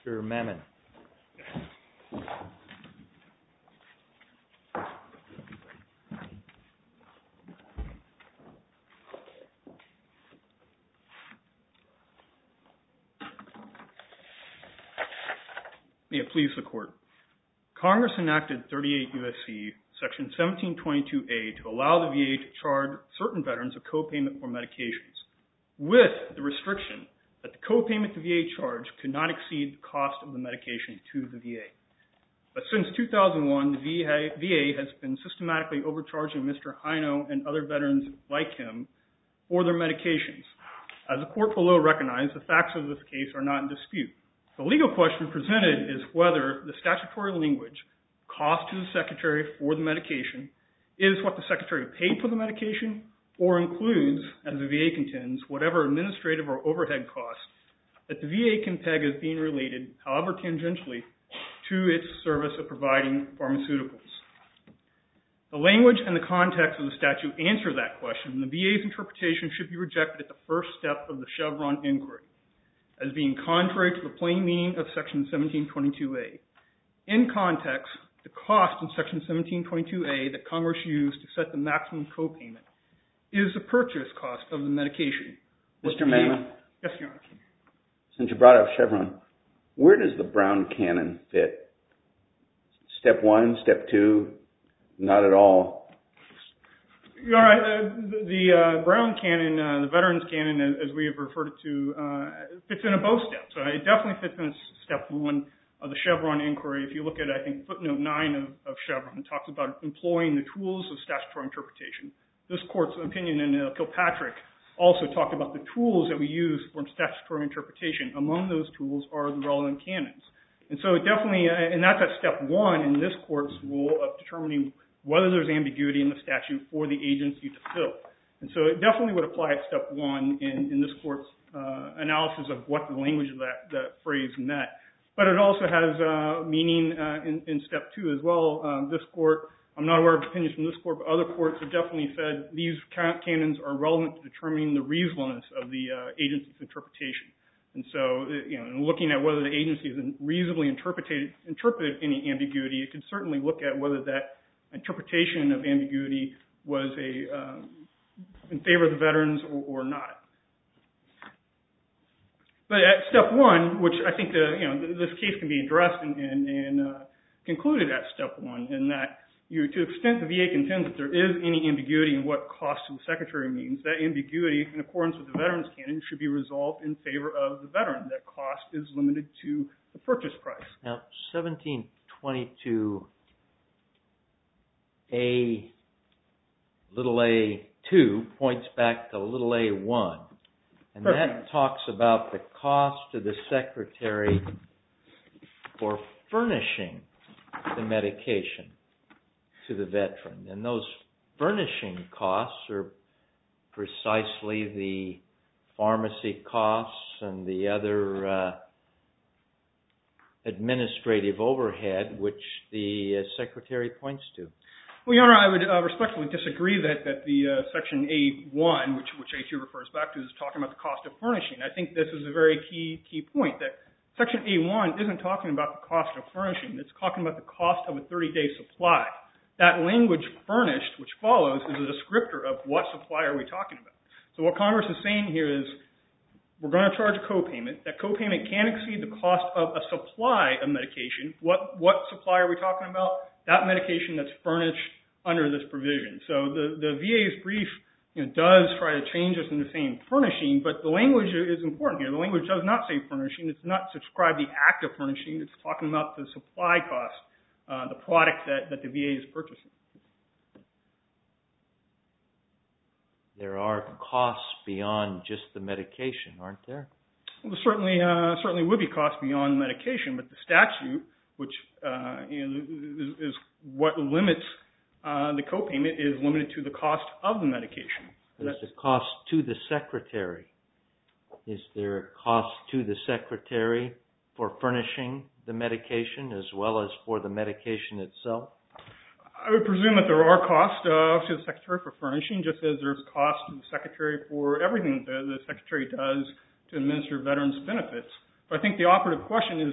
Mr. Mammon. May it please the Court. Congress enacted 38 U.S.C. Section 1722A to allow the VA to charge certain veterans a copayment for medications, with the restriction that the copayment the VA charged could not exceed the cost of the medication to the VA. But since 2001, the VA has been systematically overcharging Mr. Hino and other veterans like him for their medications. As the Court below recognized, the facts of this case are not in dispute. The legal question presented is whether the statutory language, cost to the Secretary for the medication, is what the Secretary paid for the medication or includes, as the VA contends, whatever administrative or overhead costs that the VA can peg as being related, however tangentially, to its service of providing pharmaceuticals. The language and the context of the statute answer that question, and the VA's interpretation should be rejected at the first step of the Chevron inquiry as being contrary to the plain meaning of Section 1722A. In context, the cost in Section 1722A that Congress used to set the maximum copayment is the purchase cost of the medication. Mr. Mammon? Yes, Your Honor. Since you brought up Chevron, where does the Brown canon fit? Step 1, Step 2, not at all? You're right. The Brown canon, the Veterans canon, as we have referred to, fits into both steps. It definitely fits in Step 1 of the Chevron inquiry. If you look at, I think, footnote 9 of Chevron, it talks about employing the tools of statutory interpretation. This Court's opinion in Kilpatrick also talked about the tools that we use for statutory interpretation. Among those tools are the relevant canons. And so it definitely, and that's at Step 1 in this Court's rule of determining whether there's ambiguity in the statute for the agency to fill. And so it definitely would apply at Step 1 in this Court's analysis of what the language of that phrase meant. But it also has meaning in Step 2 as well. This Court, I'm not aware of opinions from this Court, but other courts have definitely said these canons are relevant to determining the reasonableness of the agency's interpretation. And so, looking at whether the agency has reasonably interpreted any ambiguity, it could certainly look at whether that interpretation of ambiguity was in favor of the veterans or not. But at Step 1, which I think this case can be addressed and concluded at Step 1, in that to the extent the VA contends that there is any ambiguity in what cost to the Secretary means, that ambiguity, in accordance with the Veterans canon, should be resolved in favor of the veteran. That cost is limited to the purchase price. Now, 1722 A, little a2 points back to little a1, and that talks about the cost to the Secretary for furnishing the medication to the veteran. And those furnishing costs are precisely the pharmacy costs and the other administrative overhead which the Secretary points to. Well, Your Honor, I would respectfully disagree that the Section A1, which A2 refers back to, is talking about the cost of furnishing. I think this is a very key point, that Section A1 isn't talking about the cost of furnishing. It's talking about the cost of a 30-day supply. That language, furnished, which follows, is a descriptor of what supply are we talking about. So what Congress is saying here is we're going to charge a copayment. That copayment can exceed the cost of a supply of medication. What supply are we talking about? That medication that's furnished under this provision. So the VA's brief does try to change this into saying furnishing, but the language is important here. The language does not say furnishing. It's not describe the act of furnishing. It's talking about the supply cost, the product that the VA is purchasing. There are costs beyond just the medication, aren't there? Well, there certainly would be costs beyond medication, but the statute, which is what limits the copayment, is limited to the cost of the medication. There's a cost to the Secretary. Is there a cost to the Secretary for furnishing the medication as well as for the medication itself? I would presume that there are costs to the Secretary for furnishing, just as there's costs to the Secretary for everything that the Secretary does to administer veterans' benefits. But I think the operative question is,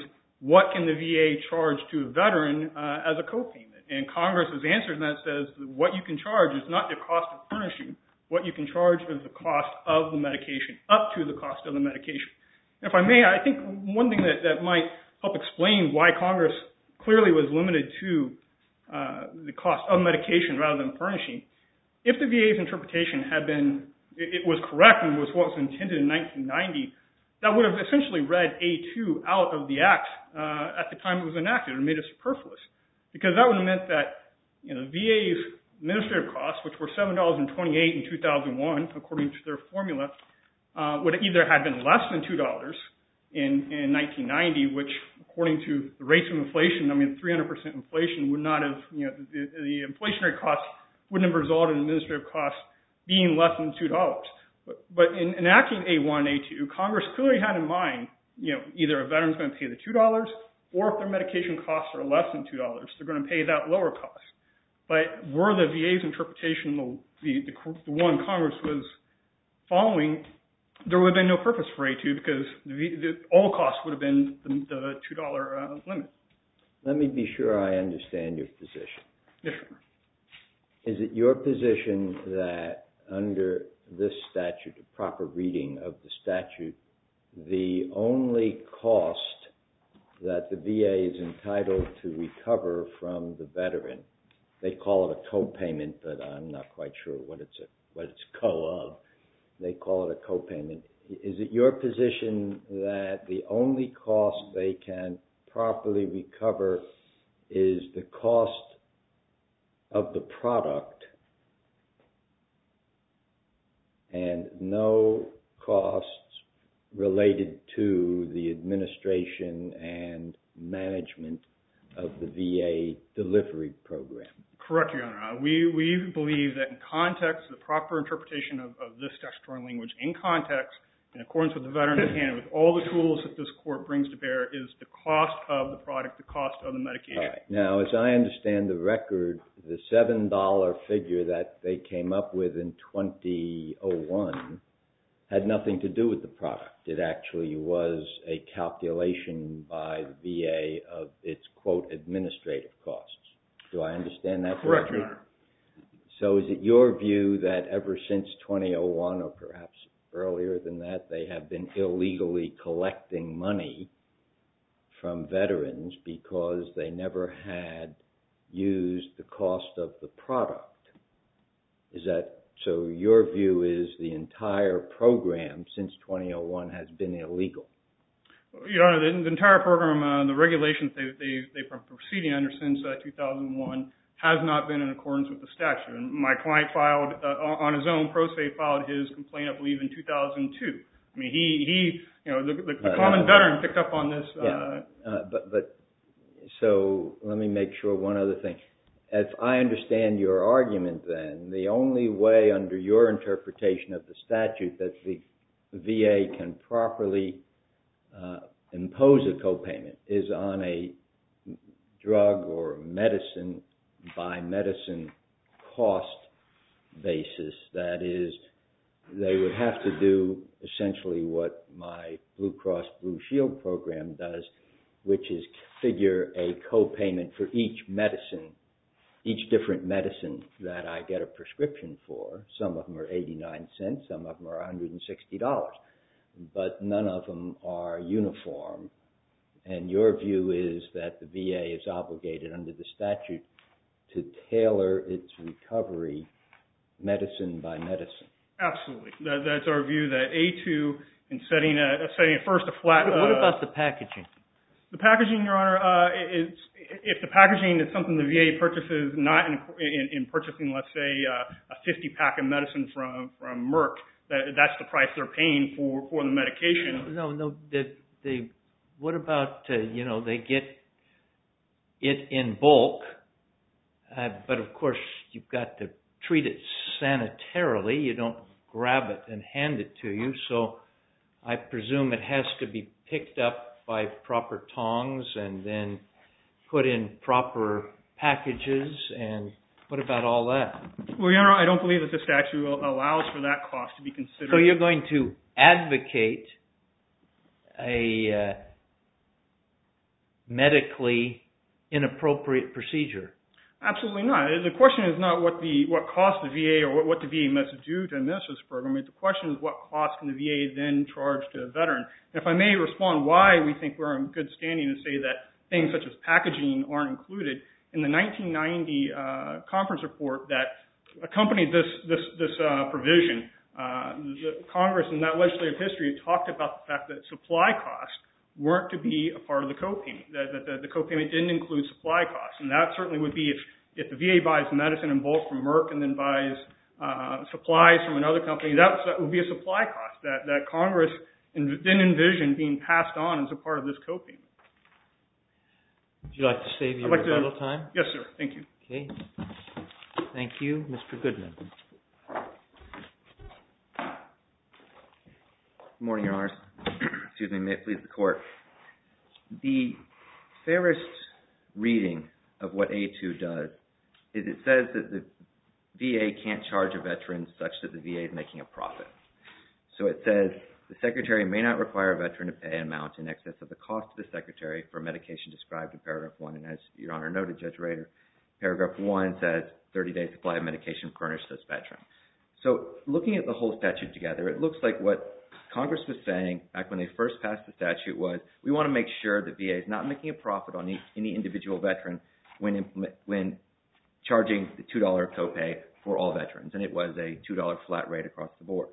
what can the VA charge to a veteran as a copayment? And Congress has answered that says what you can charge is not the cost of furnishing. What you can charge is the cost of the medication, up to the cost of the medication. And if I may, I think one thing that might help explain why Congress clearly was limited to the cost of medication rather than furnishing. If the VA's interpretation had been, it was correct and was what was intended in 1990, that would have essentially read A2 out of the Act at the time it was enacted and made it superfluous. Because that would have meant that the VA's administrative costs, which were $7.28 in 2001, according to their formula, would either have been less than $2 in 1990, which, according to the rates of inflation, 300% inflation would not have, the inflationary costs wouldn't have resulted in administrative costs being less than $2. But in enacting A1 and A2, Congress clearly had in mind, either a veteran's going to pay the $2, or if their medication costs are less than $2, they're going to pay that lower cost. But were the VA's interpretation the one Congress was following, there would have been no purpose for A2 because all costs would have been the $2 limit. Let me be sure I understand your position. Yes, sir. Is it your position that under this statute, the proper reading of the statute, the only cost that the VA is entitled to recover from the veteran, they call it a co-payment, but I'm not quite sure what it's co-of. They call it a co-payment. Is it your position that the only cost they can properly recover is the cost of the product and no costs related to the administration and management of the VA delivery program? Correct, Your Honor. We believe that in context, the proper interpretation of this statutory language in context, in accordance with the Veterans Canon, with all the tools that this court brings to bear, is the cost of the product, the cost of the medication. All right. Now, as I understand the record, the $7 figure that they came up with in 2001 had nothing to do with the product. It actually was a calculation by the VA of its, quote, administrative costs. Do I understand that correctly? Correct, Your Honor. So is it your view that ever since 2001, or perhaps earlier than that, they have been illegally collecting money from veterans because they never had used the cost of the product? Is that so? Your view is the entire program since 2001 has been illegal? Your Honor, the entire program, the regulations they've been proceeding under since 2001 has not been in accordance with the statute. And my client filed, on his own, pro se filed his complaint, I believe, in 2002. I mean, the common veteran picked up on this. But so let me make sure one other thing. If I understand your argument, then the only way under your interpretation of the statute that the VA can properly impose a copayment is on a drug or medicine by medicine cost basis. That is, they would have to do essentially what my Blue Cross Blue Shield program does, which is figure a copayment for each medicine, each different medicine that I get a prescription for. Some of them are 89 cents, some of them are $160. But none of them are uniform. And your view is that the VA is obligated under the statute to tailor its recovery medicine by medicine. Absolutely. That's our view, that A2, in setting first a flat... What about the packaging? The packaging, Your Honor, if the packaging is something the VA purchases, not in purchasing, let's say, a 50-pack of medicine from Merck, that's the price they're paying for the medication. No. What about, they get it in bulk, but of course you've got to treat it sanitarily. You don't grab it and hand it to you. So I presume it has to be picked up by proper tongs and then put in proper packages. And what about all that? Well, Your Honor, I don't believe that the statute allows for that cost to be considered. So you're going to advocate a medically inappropriate procedure? Absolutely not. The question is not what cost the VA or what the VA must do to administer this program. The question is what cost can the VA then charge to a veteran. And if I may respond why we think we're in good standing to say that things such as packaging aren't included. In the 1990 conference report that accompanied this provision, the Congress in that legislative history talked about the fact that supply costs weren't to be a part of the copayment, that the copayment didn't include supply costs. And that certainly would be if the VA buys medicine in bulk from Merck and then buys supplies from another company, that would be a supply cost that Congress didn't envision being passed on as a part of this copayment. Would you like to save your rebuttal time? Yes, sir. Thank you. Okay. Thank you. Mr. Goodman. Good morning, Your Honors. Excuse me, may it please the Court. The fairest reading of what A2 does is it says that the VA can't charge a veteran such that the VA is making a profit. So it says the Secretary may not require a veteran to pay an amount in excess of the cost to the Secretary for medication described in paragraph 1. And as Your Honor noted, Judge Rader, paragraph 1 says 30-day supply of medication furnished to this veteran. So looking at the whole statute together, it looks like what Congress was saying back when they first passed the statute was we want to make sure that VA is not making a profit on any individual veteran when charging the $2 copay for all veterans. And it was a $2 flat rate across the board.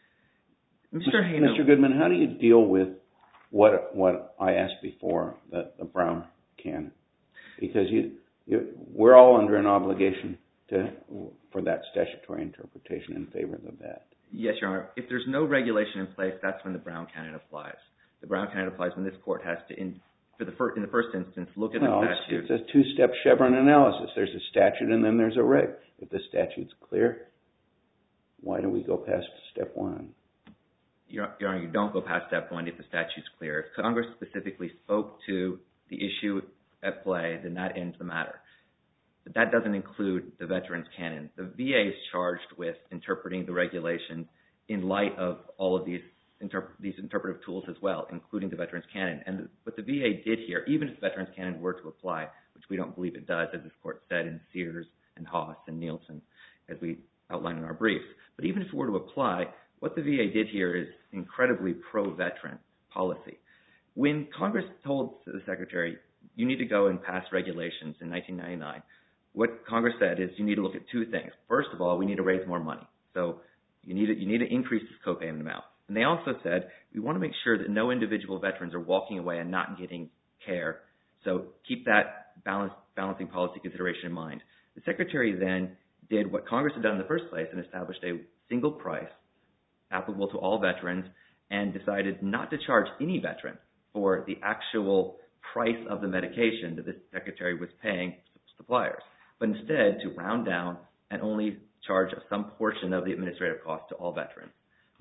Mr. Goodman, how do you deal with what I asked before, the Brown canon? Because we're all under an obligation for that statutory interpretation in favor of that. Yes, Your Honor. If there's no regulation in place, that's when the Brown canon applies. The Brown canon applies when this Court has to, in the first instance, look at the statute. It's a two-step Chevron analysis. There's a statute and then there's a reg. If the statute's clear, why do we go past step 1? Your Honor, you don't go past step 1 if the statute's clear. If Congress specifically spoke to the issue at play, then that ends the matter. But that doesn't include the veterans canon. The VA is charged with interpreting the regulations in light of all of these interpretive tools as well, including the veterans canon. And what the VA did here, even if the veterans canon were to apply, which we don't believe it does, as this Court said in Sears and Haas and Nielsen, as we outlined in our briefs, but even if it were to apply, what the VA did here is incredibly pro-veteran policy. When Congress told the Secretary, you need to go and pass regulations in 1999, what Congress said is you need to look at two things. First of all, we need to raise more money. So you need to increase this copayment amount. And they also said we want to make sure that no individual veterans are walking away and not getting care. So keep that balancing policy consideration in mind. The Secretary then did what Congress had done in the first place and established a single price applicable to all veterans and decided not to charge any veteran for the actual price of the medication that the Secretary was paying suppliers, but instead to round down and only charge some portion of the administrative cost to all veterans.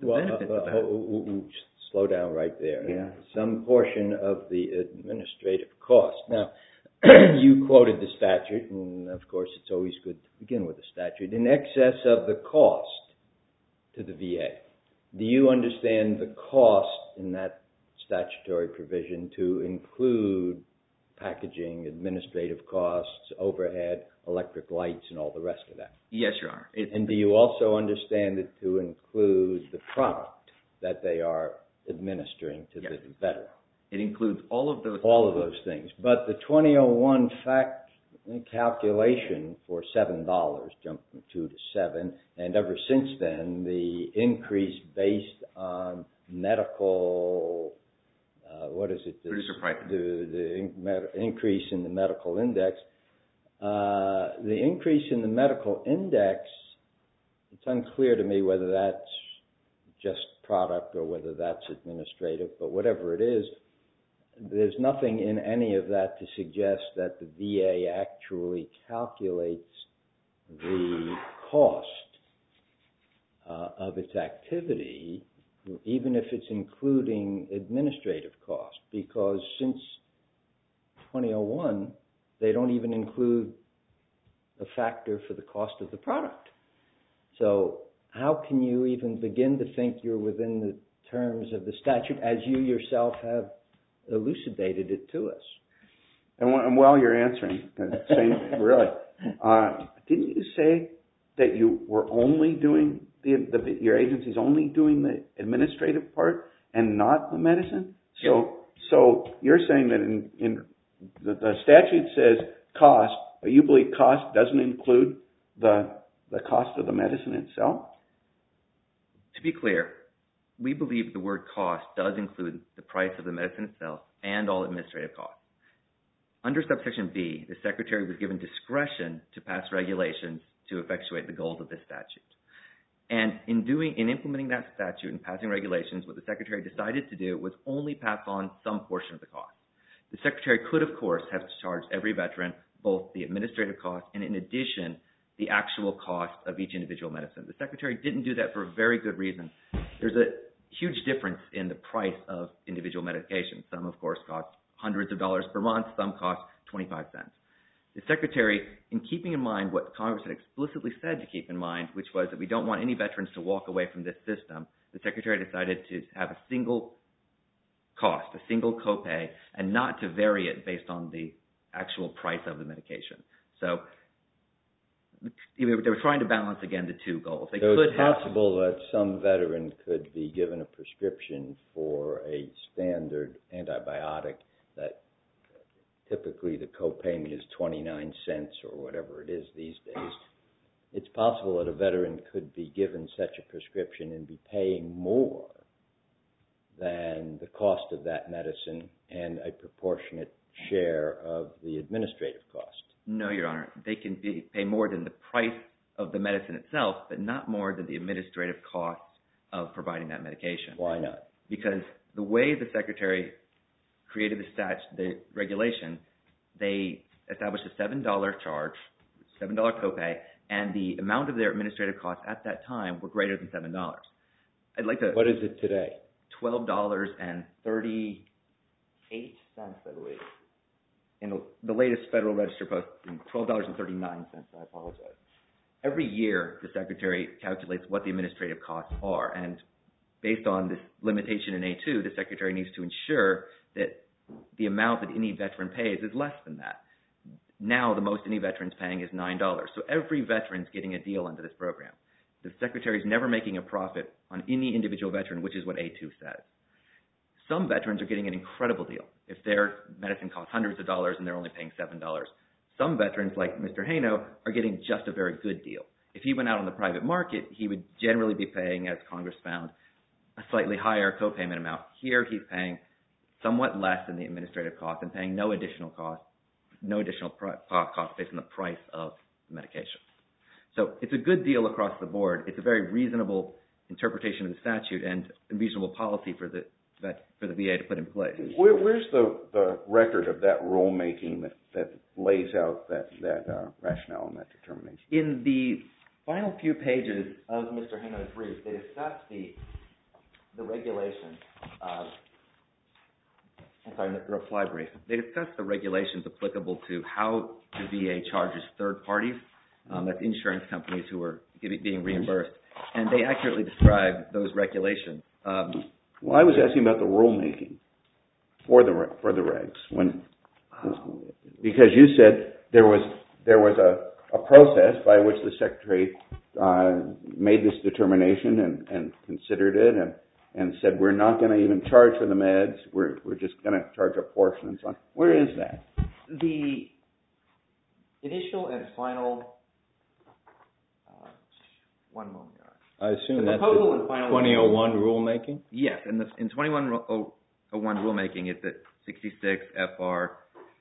Slow down right there. Yeah. Some portion of the administrative cost. Now, you quoted the statute, and of course it's always good to begin with the statute. In excess of the cost to the VA, do you understand the cost in that statutory provision to include packaging, administrative costs, overhead, electric lights, and all the rest of that? Yes, Your Honor. And do you also understand it to include the product that they are administering to the veteran? It includes all of those things. But the 2001 fact calculation for $7 jumped from 2 to 7, and ever since then, the increase based on medical, producer prices. The increase in the medical index. The increase in the medical index, it's unclear to me whether that's just product or whether that's administrative, but whatever it is, there's nothing in any of that to suggest that the VA actually calculates the cost of its activity, even if it's including administrative cost, because since 2001, they don't even include a factor for the cost of the product. So how can you even begin to think you're within the terms of the statute as you yourself have elucidated it to us? And while you're answering, really, didn't you say that you were only doing your agency's only doing the administrative part and not the medicine? So you're saying that in the statute says cost, but you believe cost doesn't include the cost of the medicine itself? To be clear, we believe the word cost does include the price of the medicine itself and all administrative costs. Under subsection B, the Secretary was given discretion to pass regulations to effectuate the goals of this statute. And in implementing that statute and passing regulations, what the Secretary decided to do was only pass on some portion of the cost. The Secretary could, of course, have charged every veteran both the administrative cost and, in addition, the actual cost of each individual medicine. The Secretary didn't do that for a very good reason. There's a huge difference in the price of individual medications. Some, of course, cost hundreds of dollars per month. Some cost 25 cents. The Secretary, in keeping in mind what Congress had explicitly said to keep in mind, which was that we don't want any veterans to walk away from this system, the Secretary decided to have a single cost, a single copay, and not to vary it based on the actual price of the medication. So they were trying to balance, again, the two goals. So it's possible that some veteran could be given a prescription for a standard antibiotic that typically the copayment is 29 cents or whatever it is these days. It's possible that a veteran could be given such a prescription and be paying more than the cost of that medicine and a proportionate share of the administrative cost. No, Your Honor. They can pay more than the price of the medicine itself, but not more than the administrative cost of providing that medication. Why not? Because the way the Secretary created the regulation, they established a $7 charge, $7 copay, and the amount of their administrative costs at that time were greater than $7. I'd like to... What is it today? $12.38, I believe. In the latest Federal Register post, $12.39, I apologize. Every year, the Secretary calculates what the administrative costs are, and based on this limitation in A2, the Secretary needs to ensure that the amount that any veteran pays is less than that. Now, the most any veteran's paying is $9. So every veteran's getting a deal under this program. The Secretary's never making a profit on any individual veteran, which is what A2 says. Some veterans are getting an incredible deal. If their medicine costs hundreds of dollars and they're only paying $7. Some veterans, like Mr. Haino, are getting just a very good deal. If he went out on the private market, he would generally be paying, as Congress found, a slightly higher copayment amount. Here, he's paying somewhat less than the administrative cost and paying no additional cost based on the price of the medication. So it's a good deal across the board. It's a very reasonable interpretation of the statute and a reasonable policy for the VA to put in place. Where's the record of that rulemaking that lays out that rationale and that determination? In the final few pages of Mr. Haino's brief, they discuss the regulations. The reply brief. They discuss the regulations applicable to how the VA charges third parties, that's insurance companies who are being reimbursed, and they accurately describe those regulations. Well, I was asking about the rulemaking for the regs, because you said there was a process by which the Secretary made this determination and considered it and said we're not going to even charge for the meds, we're just going to charge a portion and so on. Where is that? The initial and final, one moment. I assume that's the 2001 rulemaking? Yes, in 2101 rulemaking, it's at 66 FR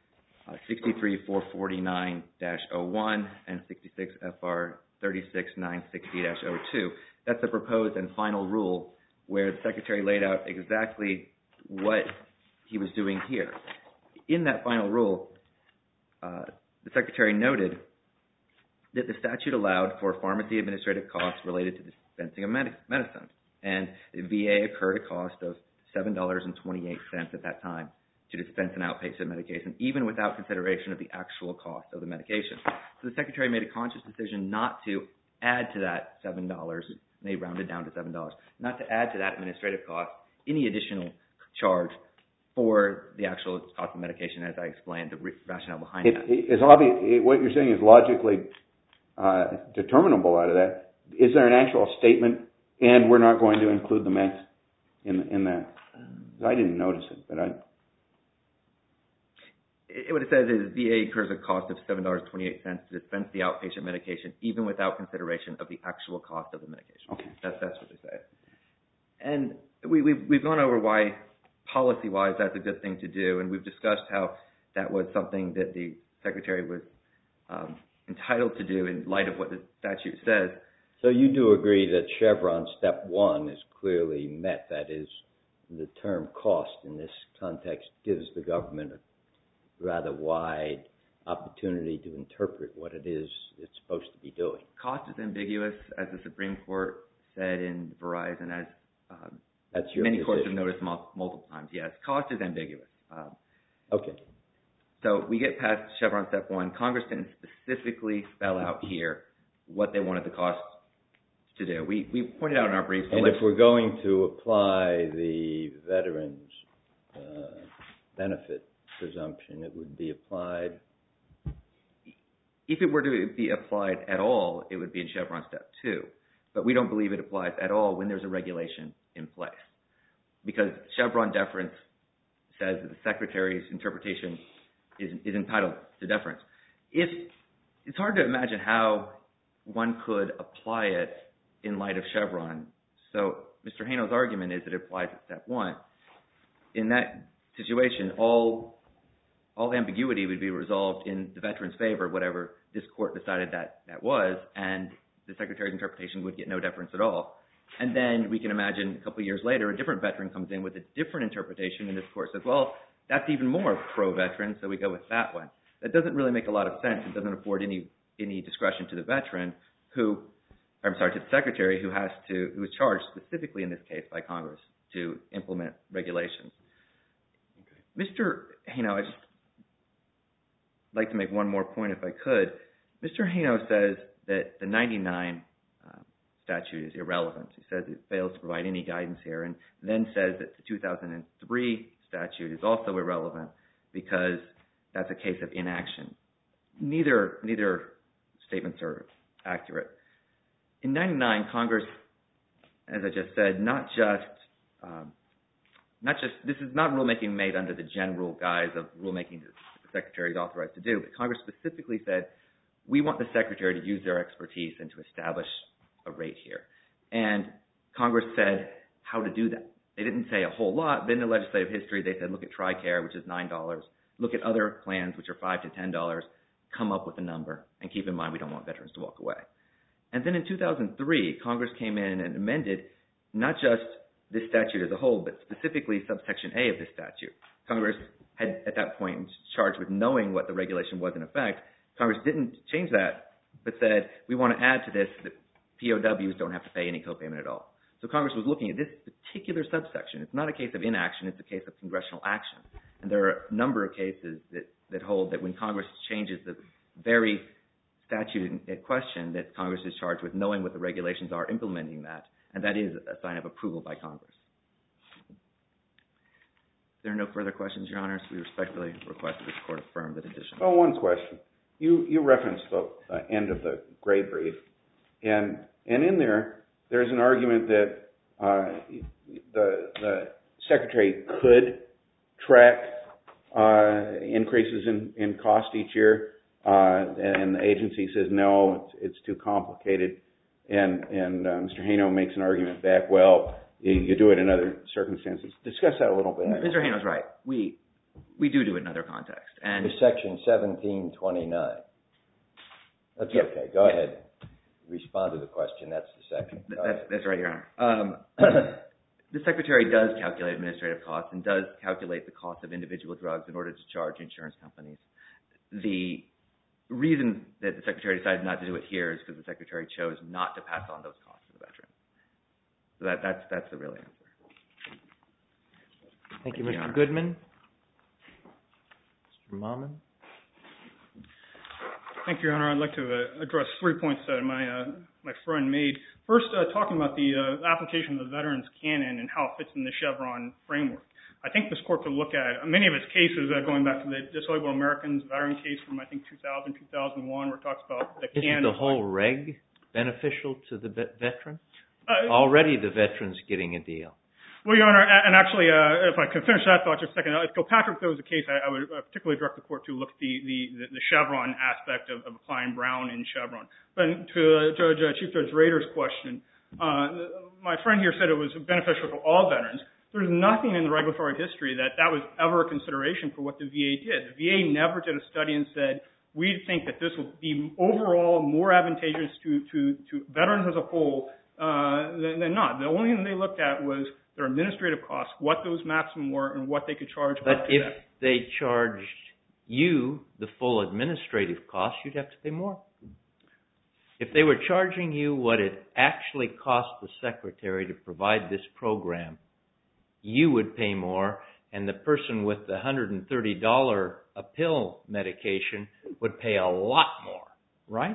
63449-01 and 66 FR 36960-02. That's the proposed and final rule where the Secretary laid out exactly what he was doing here. In that final rule, the Secretary noted that the statute allowed for pharmacy administrative costs related to dispensing of medicines, and the VA incurred a cost of $7.28 at that time to dispense an outpatient medication, even without consideration of the actual cost of the medication. So the Secretary made a conscious decision not to add to that $7, and they rounded down to $7, not to add to that administrative cost any additional charge for the actual cost of medication, as I explained, the rationale behind that. It's obvious, what you're saying is logically determinable out of that. Is there an actual statement, and we're not going to include the meds in that? I didn't notice it, but what it says is VA incurs a cost of $7.28 to dispense the outpatient medication, even without consideration of the actual cost of the medication. Okay. That's what they say. And we've gone over why, policy-wise, that's a good thing to do, and we've discussed how that was something that the Secretary was entitled to do in light of what the statute says. So you do agree that Chevron Step 1 is clearly met. That is, the term cost in this context gives the government a rather wide opportunity to interpret what it is it's supposed to be doing. Cost is ambiguous, as the Supreme Court said in Verizon, as That's your many position. courts have noticed multiple times. Yes, cost is ambiguous. Okay. So we get past Chevron Step 1. Congress didn't specifically spell out here what they wanted the cost to do. We pointed out in our briefs. And if we're going to apply the veterans' benefit presumption, it would be applied? If it were to be applied at all, it would be in Chevron Step 2. But we don't believe it applies at all when there's a regulation in place. Because Chevron deference says that the Secretary's interpretation is entitled to deference. It's hard to imagine how one could apply it in light of Chevron. So Mr. Hano's argument is that it applies at Step 1. In that situation, all ambiguity would be resolved in the veteran's favor, whatever this court decided that was, and the Secretary's interpretation would get no deference at all. And then we can imagine a couple of years later, a different veteran comes in with a different interpretation, and this court says, well, that's even more pro-veteran, so we go with that one. That doesn't really make a lot of sense. It doesn't afford any discretion to the veteran to the Secretary who is charged specifically in this case by Congress to implement regulations. Okay. Mr. Hano, I'd just like to make one more point if I could. Mr. Hano says that the 99 statute is irrelevant. He says it fails to provide any guidance here, and then says that the 2003 statute is also irrelevant because that's a case of inaction. Neither statements are accurate. In 99, Congress, as I just said, this is not rulemaking made under the general guise of rulemaking that the Secretary is authorized to do, but Congress specifically said, we want the Secretary to use their expertise and to establish a rate here. And Congress said how to do that. They didn't say a whole lot, but in the legislative history, they said, look at TRICARE, which is $9. Look at other plans, which are $5 to $10. Come up with a number. And keep in mind, we don't want veterans to walk away. And then in 2003, Congress came in and amended not just this statute as a whole, but specifically subsection A of this statute. Congress had, at that point, charged with knowing what the regulation was in effect. Congress didn't change that, but said, we want to add to this that POWs don't have to pay any copayment at all. So Congress was looking at this particular subsection. It's not a case of inaction. It's a case of congressional action. And there are a number of cases that hold that when Congress changes the very statute in question, that Congress is charged with knowing what the regulations are, implementing that, and that is a sign of approval by Congress. If there are no further questions, Your Honors, we respectfully request that this Court affirm the decision. Well, one question. You referenced the end of the gray brief, and in there's an argument that the Secretary could track increases in cost each year, and the agency says, no, it's too complicated. And Mr. Hano makes an argument back, well, you do it in other circumstances. Discuss that a little bit. Mr. Hano's right. We do it in other contexts. And Section 1729. That's okay. Go ahead. Respond to the question. That's the section. That's right, Your Honor. The Secretary does calculate administrative costs and does calculate the cost of individual drugs in order to charge insurance companies. The reason that the Secretary decided not to do it here is because the Secretary chose not to pass on those costs to the veteran. So that's the real answer. Thank you, Mr. Goodman. Mr. Mahman. Thank you, Your Honor. I'd like to address 3 points that my friend made. First, talking about the application of the Veterans Canon and how it fits in the Chevron framework. I think this court could look at many of its cases going back to the Disabled Americans veteran case from, I think, 2000, 2001, where it talks about the Isn't the whole reg beneficial to the veteran? Already the veteran's getting a deal. Well, Your Honor, and actually, if I could finish that thought just a second, if Kilpatrick, there was a case, I would particularly direct the court to look at the Chevron aspect of applying Brown in Chevron. But to Chief Judge Rader's question, my friend here said it was beneficial to all veterans. There's nothing in the regulatory history that was ever a consideration for what the VA did. The VA never did a study and said, we think that this will be overall more advantageous to veterans as a whole than not. The only thing they looked at was their administrative costs, what those maximum were, and what they could charge. But if they charged you the full administrative cost, you'd have to pay more. If they were charging you what it actually cost the secretary to provide this program, you would pay more, and the person with the $130 a pill medication would pay a lot more, right?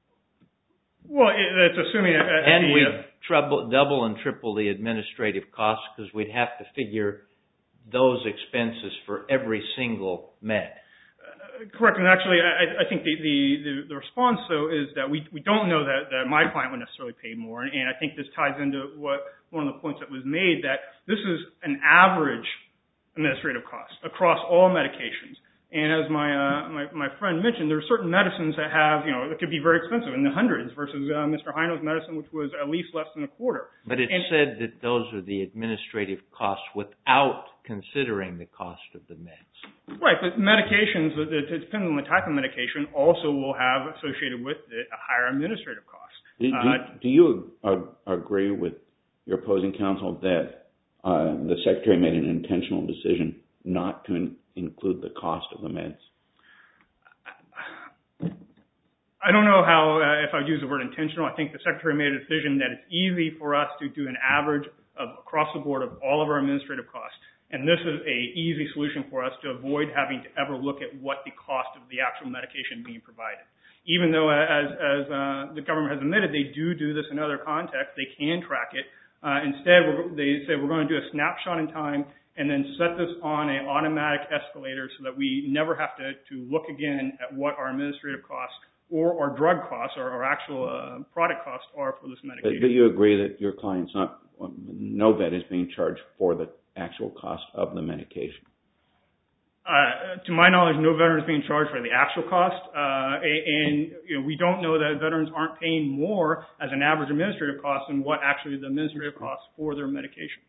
Well, that's assuming... And we'd double and triple the administrative costs because we'd have to figure those expenses for every single med. Correct, and actually, I think the response, though, is that we don't know that my client would necessarily pay more, and I think this ties into one of the points that was made, that this is an average administrative cost across all medications. And as my friend mentioned, there are certain medicines that have, it could be very expensive, in the hundreds, versus Mr. Hino's medicine, which was at least less than a quarter. But it said that those are the administrative costs without considering the cost of the meds. Right, but medications, it depends on the type of medication, also will have associated with it a higher administrative cost. Do you agree with your opposing counsel that the secretary made an intentional decision not to include the cost of the meds? I don't know how, if I would use the word intentional. I think the secretary made a decision that it's easy for us to do an average of across the board of all of our administrative costs. And this is an easy solution for us to avoid having to ever look at what the cost of the actual medication being provided. Even though, as the government has admitted, they do this in other contexts, they can track it. Instead, they say we're going to do a snapshot in time and then set this on an automatic escalator so that we never have to look again at what our administrative costs or our drug costs or our actual product costs are for this medication. But you agree that your client's no vet is being charged for the actual cost of the medication? To my knowledge, no veteran is being charged for the actual cost, and we don't know that veterans aren't paying more as an average administrative cost than what actually the administrative costs for their medication.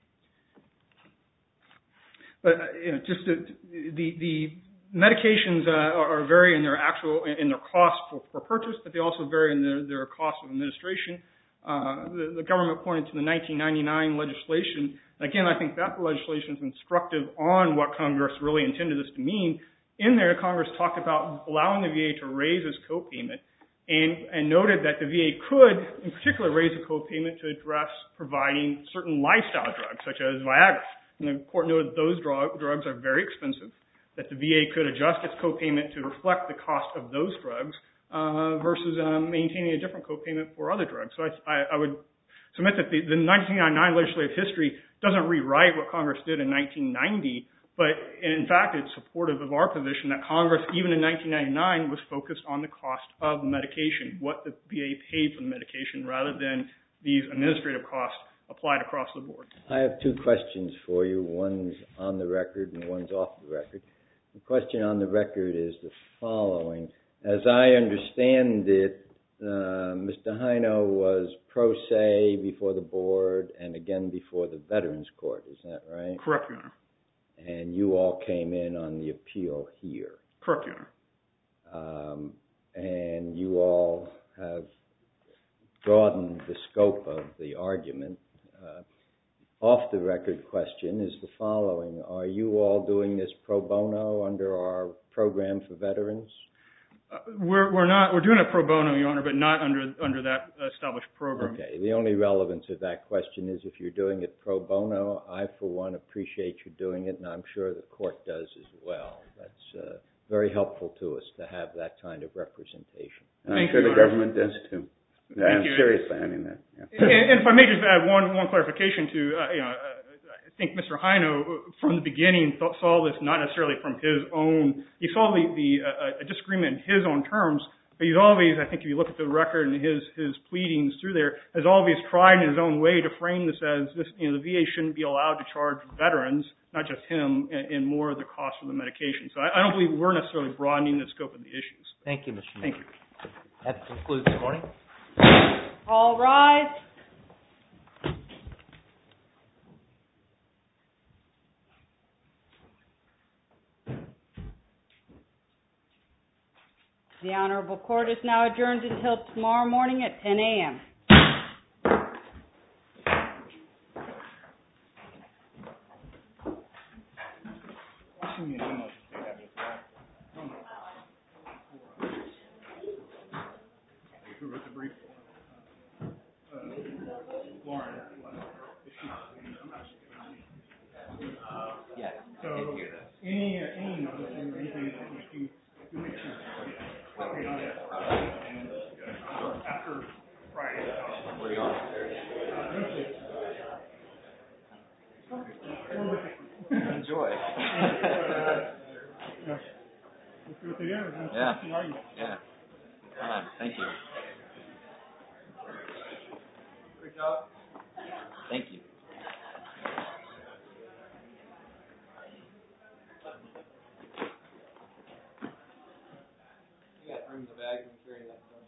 But just the medications are vary in their cost for purchase, but they also vary in their cost of administration. The government pointed to the 1999 legislation. Again, I think that legislation is instructive on what Congress really intended this to mean. In there, Congress talked about allowing the VA to raise its copayment and noted that the VA could, in particular, raise a copayment to address providing certain lifestyle drugs, such as Viagra. And the court noted those drugs are very expensive, that the VA could adjust its copayment to reflect the cost of those drugs versus maintaining a different copayment for other drugs. So I would submit that the 1999 legislative history doesn't rewrite what Congress did in 1990, but in fact it's supportive of our position that Congress, even in 1999, was focused on the cost of the medication, what the VA paid for the medication, rather than these administrative costs applied across the board. I have two questions for you. One's on the record and one's off the record. The question on the record is the following. As I understand it, Mr. Hino was pro se before the board and again before the Veterans Court. Is that right? Correct, Your Honor. And you all came in on the appeal here. Correct, Your Honor. And you all have broadened the scope of the argument. Off the record question is the following. Are you all doing this pro bono under our program for veterans? We're not. We're doing it pro bono, Your Honor, but not under that established program. Okay. The only relevance of that question is if you're doing it pro bono, I, for one, appreciate you doing it, and I'm sure the court does as well. That's very helpful to us to have that kind of representation. And I'm sure the government does, too. Seriously, I mean that. Yeah. And if I may just add one clarification to, I think Mr. Hino, from the beginning, saw this not necessarily from his own. He saw a disagreement in his own terms, but he's always, I think, if you look at the record and his pleadings through there, has always tried in his own way to frame this as this. The VA shouldn't be allowed to charge veterans, not just him, and more of the cost of the medication. So I don't believe we're necessarily broadening the scope of the issues. Thank you, Mr. Thank you. That concludes the morning. All rise. The Honorable Court is now adjourned until tomorrow morning at 10 a.m. Who wrote the brief? Lauren. Yes. So any notice or anything that you make sure after Friday. Where you are? Enjoy. Yeah. Yeah. Thank you. Great job. Thank you. You got room in the bag and carry that.